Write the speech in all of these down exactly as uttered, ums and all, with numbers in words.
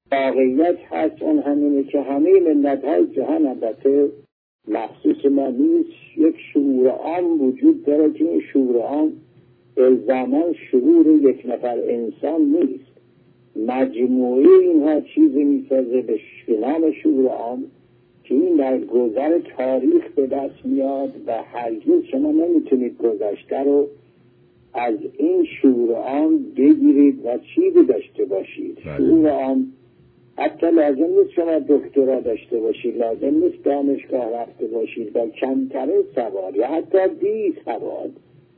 واقعیت هست اون همینه که همه ملت‌های جهان البته مخصوص ما نیست، یک شعور عام وجود داره که این شعور عام الزاما شعور یک نفر انسان نیست، مجموعه اینها چیزی میسازه به نام شعور عام که این در گذر تاریخ به دست میاد و هرگز شما نمیتونید گذشته رو از این شعور عام بگیرید و چیزی داشته باشید. بله. شعور عام حتی لازم نیست شما دکترا داشته باشید، لازم نیست دانشگاه رفته باشید و کمترین سواد یا حتی بی سواد.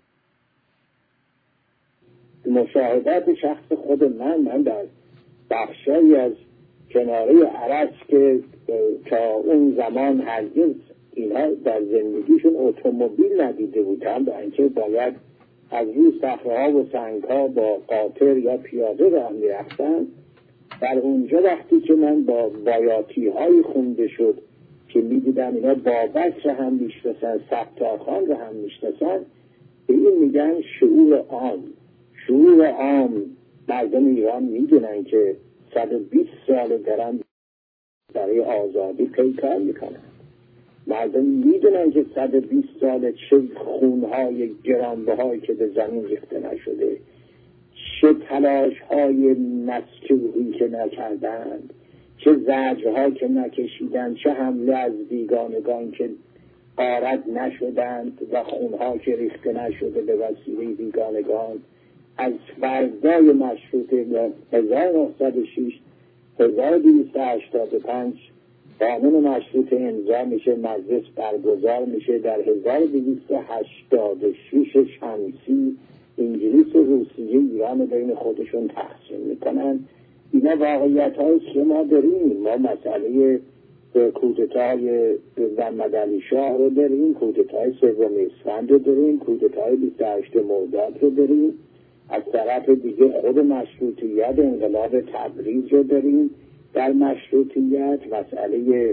مشاهدات شخص خود من من در بخشایی از کناره عرض که تا اون زمان هرگز اینها در زندگیشون اتومبیل ندیده بودن، با اینکه باید از روی صخره‌ها و سنگ‌ها با قاطر یا پیاده راه می‌رفتن، در اونجا وقتی که من با بایاتی-های خونده شد که می‌دیدم اینا بابک رو هم می‌شناسن، ستارخان رو هم می‌شناسن، به این میگن شعور عام. شعور عام مردم ایران میدونن که صد و بیست سال دارن برای آزادی پیکار میکنن. مردم میدونن که صد و بیست سال چه خونهای گرانبهایی که به زمین ریخته نشده، چه تلاشهای مسکوحی که نکردند، چه زجرها که نکشیدند، چه حمله از بیگانگان که غارت نشدند و خونها که ریخته نشده به وسیله بیگانگان. از فردای مشروطه هزار و نهصد و شش هزار و دویست و هشتاد و پنج قانون مشروطه امضا میشه، مجلس برگزار میشه. در هزار و دویست و هشتاد و شش شمسی انگلیس و روسیه ایران بین خودشون تقسیم میکنن. اینا واقعیت هایی که ما داریم. ما مسئله کودتای محمد علی شاه رو داریم، کودتای سوم اسفند رو داریم، کودتای بیست و هشتم مرداد رو داریم. از طرف دیگه خود مشروطیت انقلاب تبریز رو داریم. در مشروطیت مسئله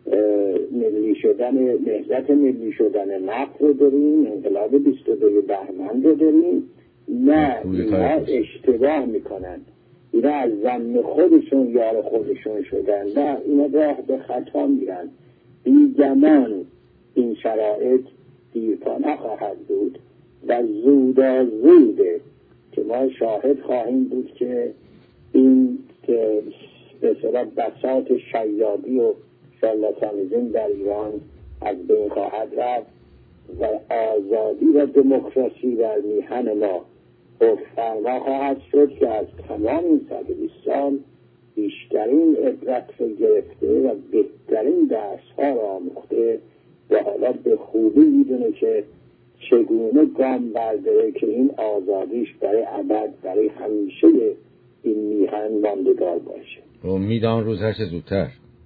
ملی شدن نهضت ملی شدن نفت رو داریم، انقلاب بیست و دو بهمن رو داریم. نه، اینا اشتباه میکنن، اینا از ضمن خودشون یار خودشون شدن. نه، اینا راه به خطا میرن. بیگمان این شرایط دیرپا نخواهد بود و زودا زوده که ما شاهد خواهیم بود که این که به صورت بساط شیادی و شارلاتانیزم در ایران از بین خواهد رفت و آزادی و دموکراسی در میهن ما فرما خواهد شد که از تمام این صد و بیست سال بیشترین عبرت رو گرفته و بهترین درس‌ها را آموخته و حالا به خوبی میدونه که چگونه گام برداره که این آزادیش برای ابد برای همیشه این میهن ماندگار باشه. امیدوارم روز هرچه زودتر.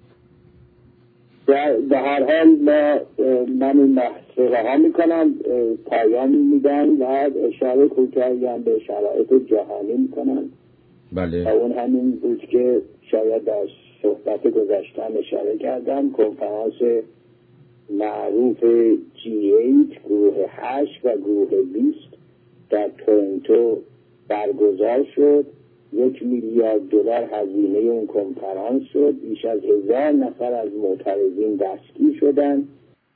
به هر حال ما من این بحث رو رها میکنم، پایان میدم و اشاره کوتاهی هم به شرایط جهانی میکنم. بله. و اون همین بود که شاید در صحبت گذشتم اشاره کردم، کنفرانس معروف جی هشت گروه هشت و گروه بیست در تورنتو برگزار شد. یک میلیارد دلار هزینه اون کنفرانس شد. بیش از هزار نفر از معترضین دستگیر شدند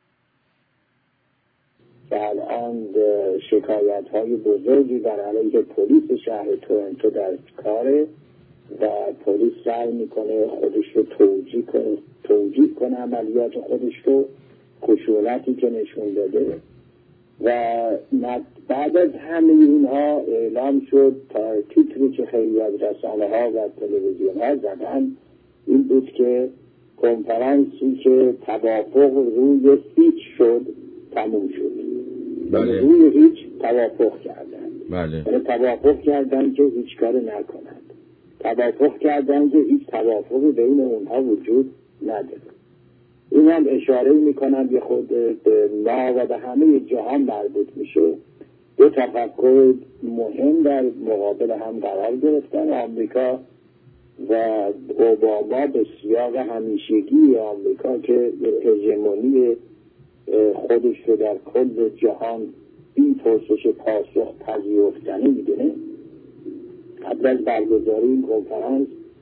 و الان شکایت های بزرگی در علیه پلیس شهر تورنتو در کاره و پلیس سعی میکنه خودش رو توجیه کنه توجیه کنه عملیات خودش رو، خشونتی که نشون داده. و بعد از همه اینها اعلام شد تا تیتری که خیلی از رسانه ها و تلویزیون ها زدن این بود که کنفرانسی که توافق روی هیچ شد تموم شد. بله. روی هیچ توافق کردن. بله. توافق کردن که هیچ کار نکنند. توافق کردن که هیچ توافقی بین اونها وجود نداره. این هم اشاره میکنم یه خود به ما و به همه جهان مربوط میشه. دو تفکر مهم در مقابل هم قرار گرفتن. آمریکا و اوباما به سیاق همیشگی آمریکا که هژمونی خودش رو در کل جهان بی پرسش پاسخ پذیرفتنی میدونه، قبل از برگزاری این کنفرانس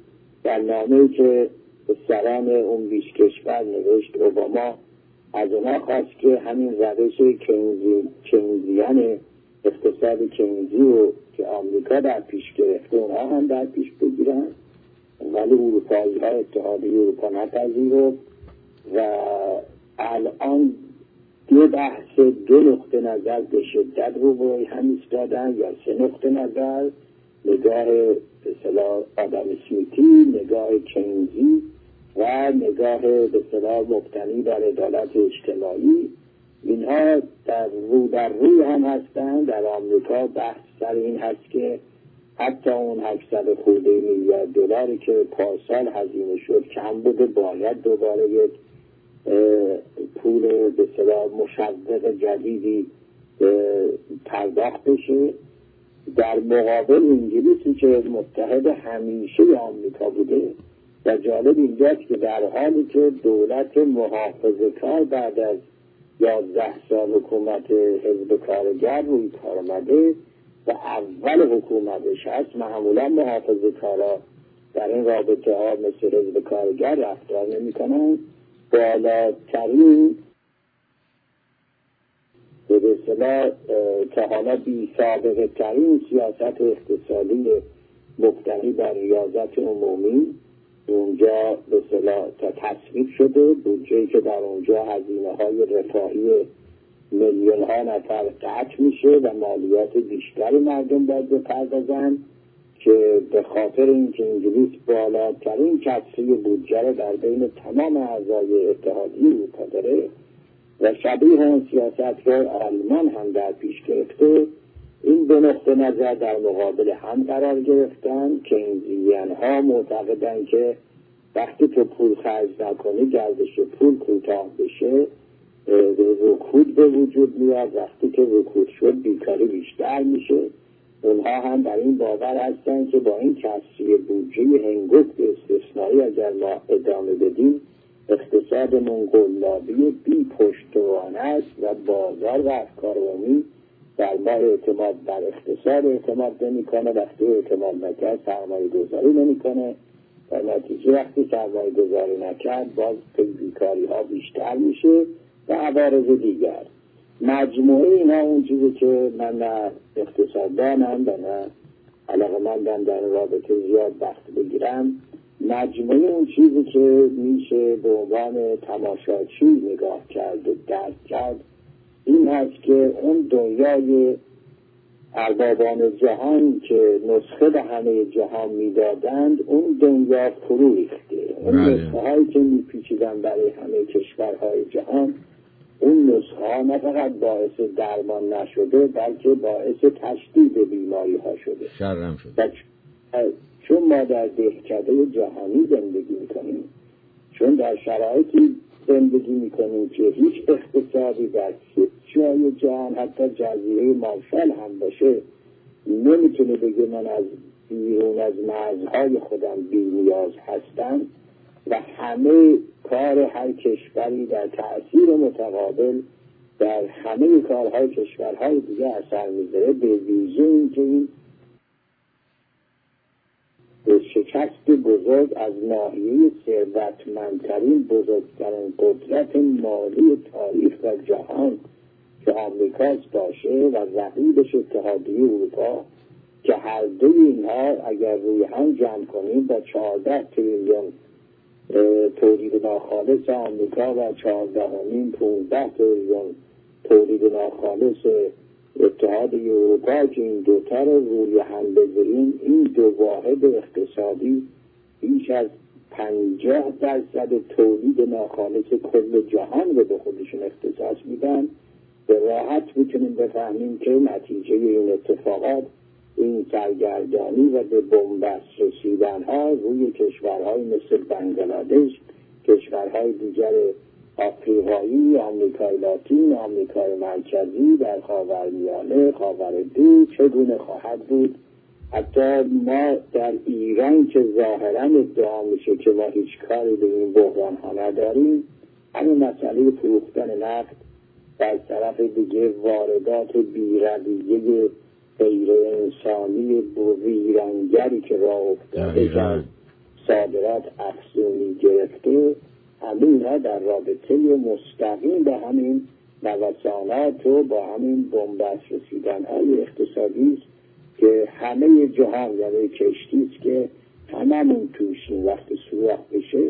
در نامه‌ای که به سران اون بیش کشور نوشت اوباما از اونا خواست که همین روش کینزی کینزیان اقتصاد کینزی رو که آمریکا در پیش گرفته اونها هم در پیش بگیرن، ولی اروپایی ها اتحادیه اروپا نپذیرفت و الان دو بحث دو نقطه نظر به شدت رو روی هم ایستادن، یا سه نقطه نظر، نگاه به اصطلاح آدم اسمیتی، نگاه کینزی و نگاه به اصطلاح مبتنی بر عدالت اجتماعی. اینها در رو در روی هم هستن. در آمریکا بحث سر این هست که حتی اون هشتصد خورده میلیارد دلاری که پارسال هزینه شد کم بوده، باید دوباره یک پول به اصطلاح مشوق جدیدی پرداخت بشه. در مقابل انگلیسی که متحد همیشه آمریکا بوده و جالب اینجاست که در حالی که دولت محافظه‌کار بعد از یازده سال حکومت حزب کارگر روی کار آمده و اول حکومتش هست، معمولا محافظه‌کارا در این رابطه ها مثل حزب کارگر رفتار نمی کنن. بالاترین به اصطلاح تا حالا بی سابقه ترین سیاست اقتصادی مبتنی بر ریاضت عمومی اونجا به اصطلاح تا تصویب شده، بودجه‌ای که در اونجا هزینه های رفاهی میلیون ها نفر قطع میشه و مالیات بیشتری مردم باید بپردازن، که به خاطر اینکه انگلیس بالاترین کسری بودجه رو در بین تمام اعضای اتحادیه اروپا داره و شبیه اون سیاست رو آلمان هم در پیش گرفته. این دو نقطه نظر در مقابل هم قرار گرفتن. کینزیان ها معتقدن که وقتی تو پول خرج نکنی گردش پول کوتاه بشه، رکود به وجود میاد، وقتی که رکود شد بیکاری بیشتر میشه. اونها هم در این باور هستن که با این کسری بودجه هنگفت استثنایی اگر ما ادامه بدیم اقتصادمون قلابی بی پشتوانه است و بازار و افکار عمومی در ما اعتماد بر اقتصاد اعتماد نمی کنه. وقتی اعتماد نکرد سرمایه گذاری نمی کنه، در نتیجه وقتی سرمایه گذاری نکرد باز بیکاری ها بیشتر میشه و عوارض دیگر. مجموعه اینا اون چیزی که من نه اقتصاددانم و نه علاقه‌مندم در رابطه زیاد وقت بگیرم، مجموعه اون چیزی که میشه به عنوان تماشاچی نگاه کرد و درک کرد این هست که اون دنیای اربابان جهان که نسخه به همه جهان میدادند اون دنیا فرو ریخته. اون نسخه هایی که میپیچیدن برای همه کشورهای جهان، اون نسخه ها نه فقط باعث درمان نشده بلکه باعث تشدید بیماری ها شده. شرم شده. چون ما در دهکده جهانی زندگی میکنیم، چون در شرایطی زندگی میکنیم که هیچ اقتصادی در هیچ جای جهان حتی جزیره مارشال هم باشه نمیتونه بگه من از بیرون از مرزهای خودم بی نیاز هستم و همه کار هر کشوری در تأثیر متقابل در همه کارهای کشورهای دیگه اثر میذاره، به ویژه اینکه این به شکست بزرگ از ناحیه ثروتمندترین بزرگترین قدرت مالی تاریخ و جهان که آمریکاست باشه و رقیبش اتحادیه اروپا که هر دو اینها اگر روی هم جمع کنیم با چهارده تریلیون تولید ناخالص آمریکا و چهارده و نیم پونزده تریلیون تولید ناخالص اتحادیه اروپا که این دوتا رو روی هم بذاریم، این دو واحد اقتصادی بیش از پنجاه درصد تولید ناخالص کل جهان رو به خودشون اختصاص میدن. به راحت میتونیم بفهمیم که نتیجه این اتفاقات این سرگردانی و به بنبست رسیدن ها روی کشورهای مثل بنگلادش، کشورهای دیگر آفریقایی، آمریکای لاتین، آمریکای مرکزی، در خاورمیانه، خاوردو چگونه خواهد بود. حتی ما در ایران که ظاهرا ادعا میشه که ما هیچ کاری به این بحران ها نداریم، همین مسئله فروختن نفت، در طرف دیگه واردات بی‌رویه غیر انسانی ویرانگری که راه افتاده در صادرات افزونی گرفته، همه اینها در رابطه مستقیم با همین نوسانات و با همین بنبست رسیدن‌های اقتصادی است که همه جهان، یعنی کشتی است که هممون توش وقت سوراخ بشه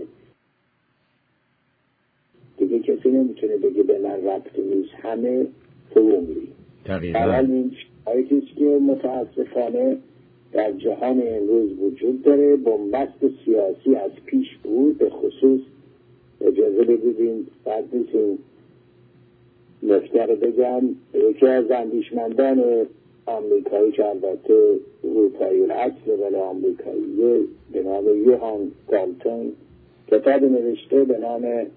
دیگه کسی نمیتونه بگه به من ربطی نیست، همه فرو میری. دقیقاً این شرایطی است که متاسفانه در جهان امروز وجود داره. بنبست سیاسی از پیش بود، به خصوص اجازه بدید بعد این نکته رو بگم. یکی از اندیشمندان آمریکایی که البته اروپایی اصل ولی آمریکاییه به نام یوهان گالتون کتاب نوشته به نام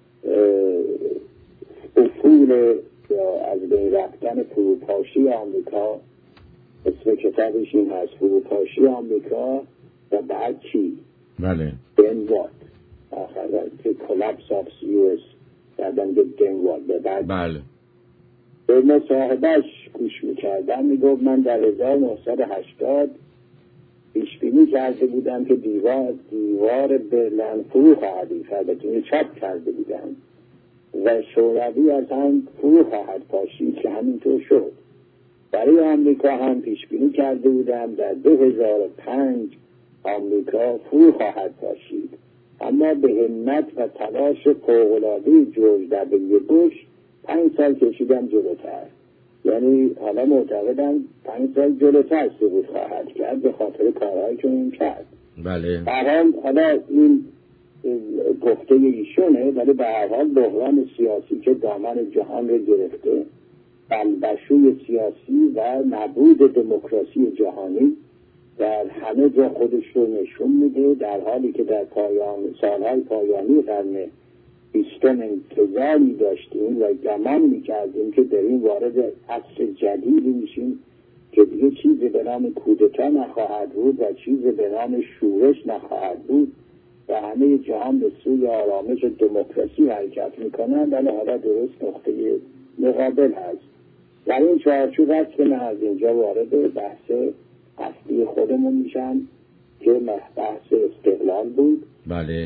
افول یا از بین رفتن فروپاشی آمریکا. اسم کتابش این هست، فروپاشی آمریکا و بعد چی؟ بله. then what؟ آخر که collapse of یو اس بعدم به then what به بعد بله. به مصاحبهش گوش میکردم، میگفت من در هزار و نهصد و هشتاد پیشبینی کرده بودم که دیوار دیوار برلین فرو خواهد ایستاد، چاپ کرده بودم و شوروی از هم فرو خواهد پاشید که همینطور شد. برای آمریکا هم پیشبینی کرده بودم در دو هزار و پنج آمریکا فرو خواهد پاشید، اما به همت و تلاش فوق‌العاده جورج دبلیو بوش پنج سال کشیدم جلوتر. یعنی حالا معتقدم پنج سال جلوتر سقوط خواهد کرد به خاطر کارهایی که این کرد. بله. به هر حال حالا این گفته ایشونه، ولی به هر حال بحران سیاسی که دامن جهان رو گرفته، بلبشوی سیاسی و نبود دموکراسی جهانی در همه جا خودش رو نشون میده، در حالی که در پایان سالهای پایانی قرن بیستم انتظاری داشتیم و گمان میکردیم که در این وارد عصر جدیدی میشیم که دیگه چیزی به نام کودتا نخواهد بود و چیزی به نام شورش نخواهد بود و همه جهان به سوی آرامش دموکراسی حرکت میکنن، ولی حالا درست نقطه مقابل هست. در این چارچوب هست که من از اینجا وارد بحث اصلی خودمون میشم که بحث استقلال بود. بله.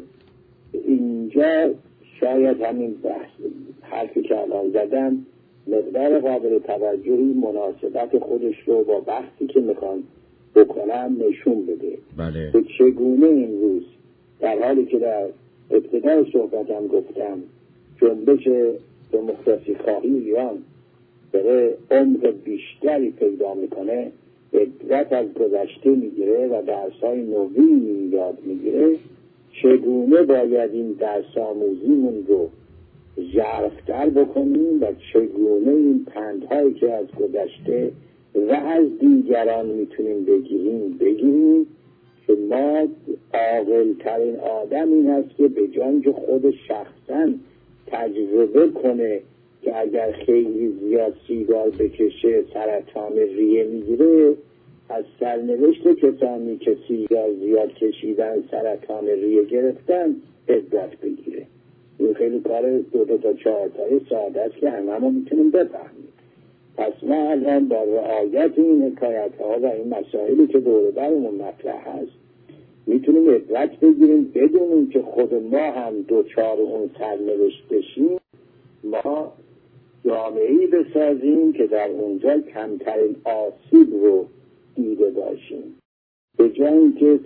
اینجا شاید همین بحث حرفی که الان زدم مقدار قابل توجهی مناسبت خودش رو با بحثی که میخوام بکنم نشون بده. بله. که چگونه این روز در حالی که در ابتدای صحبتم گفتم جنبش دموکراسی خواهی ایران داره عمق بیشتری پیدا میکنه، عبرت از گذشته میگیره و درس‌های نوینی یاد میگیره، چگونه باید این درس آموزیمون رو ژرف‌تر بکنیم و چگونه این پندهایی که از گذشته و از دیگران میتونیم بگیریم بگیریم که ما عاقل‌ترین آدم این هست که به جای که خود شخصاً تجربه کنه که اگر خیلی زیاد سیگار بکشه سرطان ریه میگیره، از سرنوشت کسانی که سیگار زیاد کشیدن سرطان ریه گرفتن عبرت بگیره. این خیلی کار دو دو تا چهار تایی ساده است که همه ما میتونیم بفهمیم. پس ما الان با رعایت این حکایت ها و این مسائلی که دور برمون مطرح هست میتونیم عبرت بگیریم، بدونیم که خود ما هم دوچار اون سرنوشت بشیم، ما جامعه‌ای بسازیم که در اونجا کمترین آسیب رو دیده باشیم. به جای اینکه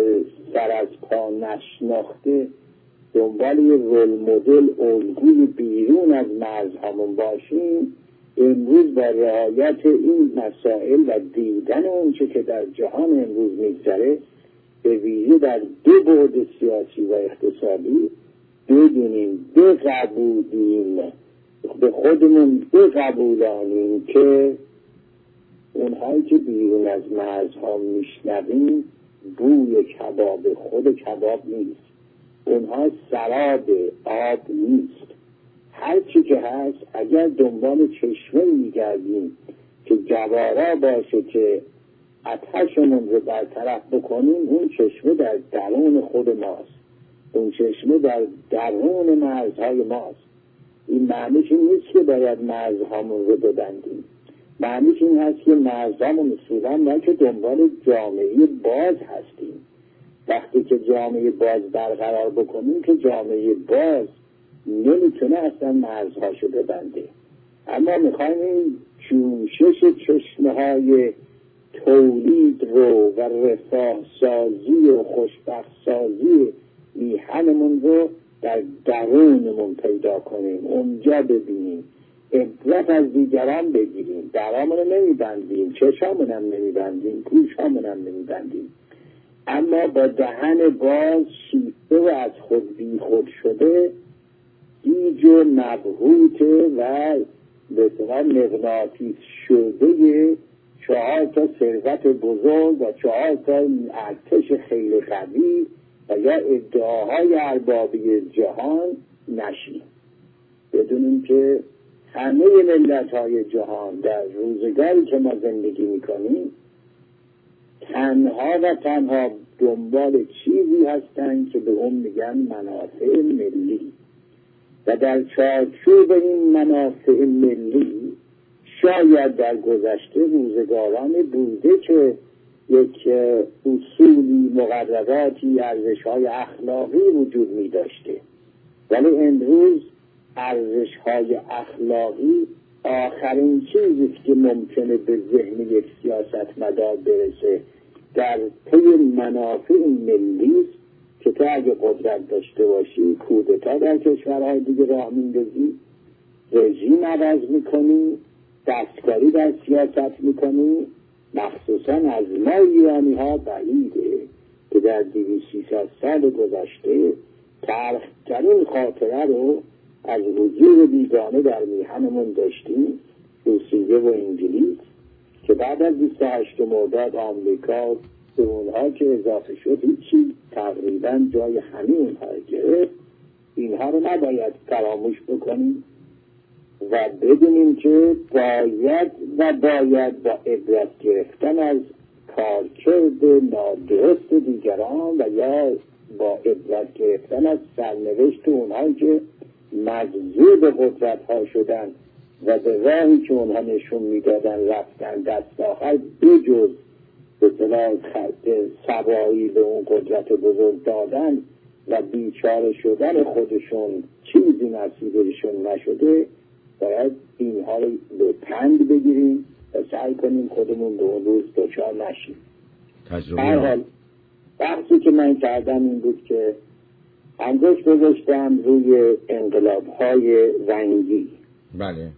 سر از پا نشناخته دنبال یه رول مدل الگوی بیرون از مرزهامون باشیم، امروز با رعایت این مسائل و دیدن اونچه که در جهان امروز میگذره به ویژه در دو بعد سیاسی و اقتصادی بدونیم، بقبولیم، به خودمون بقبولانیم که اونهایی که بیرون از مرزها میشنویم بوی کباب خود کباب نیست، اونها سراب آب نیست. هر چی که هست اگر دنبال چشمه میگردیم که جوارا باشه که آتشمون رو برطرف بکنیم، اون چشمه در درون خود ماست، اون چشمه در درون مرزهای ماست. این معنیش این نیست که باید مرزهامون رو ببندیم، معنیش این هست که مرزهامون اصولا نه که دنبال جامعه باز هستیم، وقتی که جامعه باز برقرار بکنیم که جامعه باز نمیتونه اصلا مرزهاشو ببنده. اما میخوایم این جوشش چشمه های تولید رو و رفاه سازی و خوشبخت سازی میهنمون رو در درونمون پیدا کنیم، اونجا ببینیم، عبرت از دیگران بگیریم، درامون رو نمیبندیم، چشامون هم نمیبندیم، گوشامون هم نمیبندیم، اما با دهن باز شیفته و از خود بی خود شده گیج و مبهوت و به اصطلاح مغناطیس شده چهار تا ثروت بزرگ و چهار تا ارتش خیلی قوی و یا ادعاهای اربابی جهان نشیم. بدونیم که همه ملت‌های جهان در روزگاری که ما زندگی میکنیم تنها و تنها دنبال چیزی هستند که به اون میگن منافع ملی و در چارچوب این منافع ملی شاید در گذشته روزگاران بوده که یک اصولی، مقرراتی، ارزش‌های اخلاقی وجود می داشته، ولی امروز ارزش‌های اخلاقی آخرین چیزی که ممکنه به ذهن یک سیاستمدار برسه در پی منافع ملی است که تو اگه قدرت داشته باشی کودتا در کشورهای دیگه راه میندازی، رژیم عوض میکنی، دستکاری در سیاست میکنی. مخصوصا از ما ایرانی ها بعیده که در دویست سیصد سال گذشته تلخ‌ترین خاطره رو از حضور بیگانه در میهنمون داشتیم، روسیه و انگلیس، که بعد از بیست و هشت مرداد آمریکا به اونها که اضافه شد هیچی تقریبا جای همه اونها گرفت. اینها رو نباید فراموش بکنیم و بدونیم که باید و باید با عبرت گرفتن از کارکرد نادرست دیگران و یا با عبرت گرفتن از سرنوشت اونهایی که مجذوب قدرت ها شدن و به راهی که اونها نشون میدادن رفتن، دست آخر بجز به صلاح سواری به اون قدرت بزرگ دادن و بیچاره شدن خودشون چیزی نصیبشون نشده. باید اینها رو به پند بگیریم و سعی کنیم خودمون به اون روز دچار نشیم. هر حال بحثی که من کردم این بود که انگشت گذاشتم روی انقلاب‌های رنگی. بله.